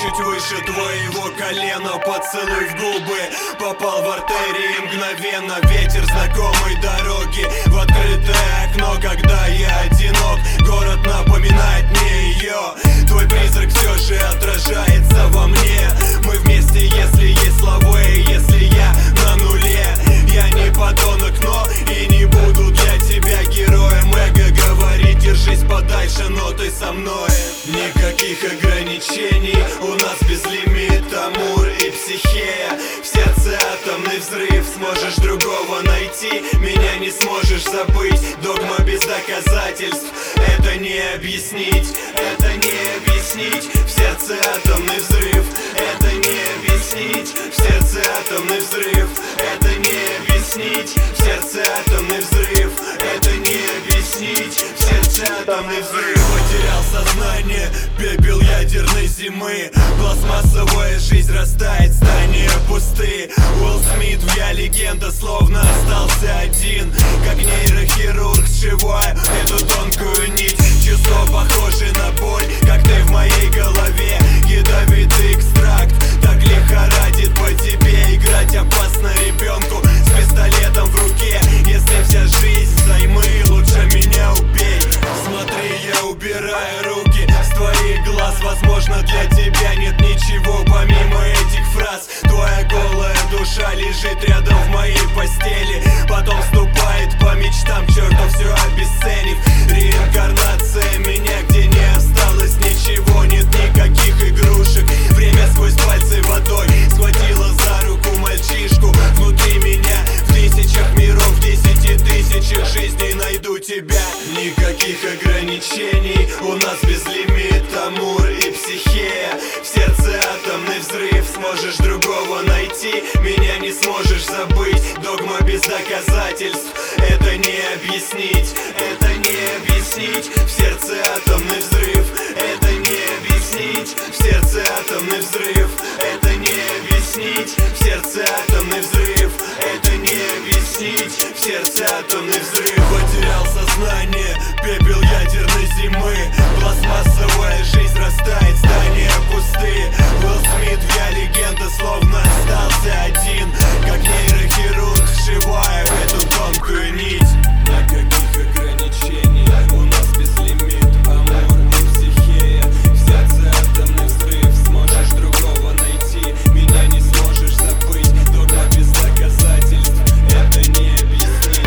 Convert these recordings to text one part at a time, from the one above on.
чуть выше твоего колена. Поцелуй в губы попал в артерии мгновенно. Ветер знакомой дороги в открытое окно. Когда я одинок, город напоминает мне ее. Твой призрак все же отражается во мне. Мы вместе, если есть слова, и если я на нуле. Я не подонок, но и не буду для тебя героем. Эго говорит, держись подальше, но ты со мной. Никаких ограничений, у нас безлимит Амур и психея. В сердце атомный взрыв, сможешь другого найти, меня не сможешь забыть. Догма без доказательств, это не объяснить, это не объяснить. В сердце атомный взрыв, это не объяснить. В сердце атомный взрыв, это не объяснить. В сердце атомный взрыв, это не объяснить. В сердце атомный взрыв. Потерял сознание, пепел ядерной зимы. Пластмассовая жизнь растает, здания пусты. Уилл Смит, я легенда, словно остался один. Как нейрохирург сшиваю эту тонкую нить. Чувства похожи на боль, как ты в моей голове. Ядовитый экстракт так лихорадит по тебе. Играть опасно ребенку с пистолетом в руке. Если вся жизнь взаймы, лучше меня убей. Смотри, я убираю руки с твоих глаз. Возможно, для тебя нет ничего помимо этих фраз. Твоя голая душа лежит рядом в моей постели. Потом ступает по мечтам, к черту все обесценив. Реинкарнация меня, где не осталось ничего. Нет никаких игрушек. Время сквозь пальцы водой схватило за руку мальчишку. Внутри меня в тысячах миров, в 10 тысячах жизней найду тебя. Никаких ограничений, у нас безлимит Амур и психея. В сердце атомный взрыв, сможешь другого найти, меня не сможешь забыть. Догма без доказательств, это не объяснить, это не объяснить. В сердце атомный взрыв, это не объяснить. В сердце атомный взрыв, это не объяснить. В сердце атомный взрыв, это не объяснить. В сердце атомный взрыв. Потерял сознание, пепел ядерной зимы. Пластмассовая жизнь растает, здания пусты. Уилл Смит, я легенда, словно остался один. Как нейрохирург сшиваю эту тонкую нить. Никаких ограничений, у нас безлимит Амур и психея. В сердце атомный взрыв, сможешь другого найти, меня не сможешь забыть. Догма без доказательств, это не объяснить.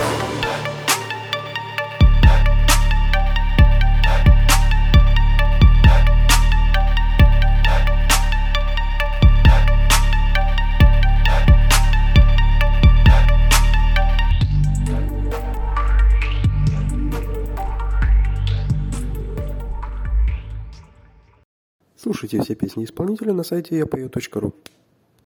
Слушайте все песни исполнителя на сайте yapою.ru.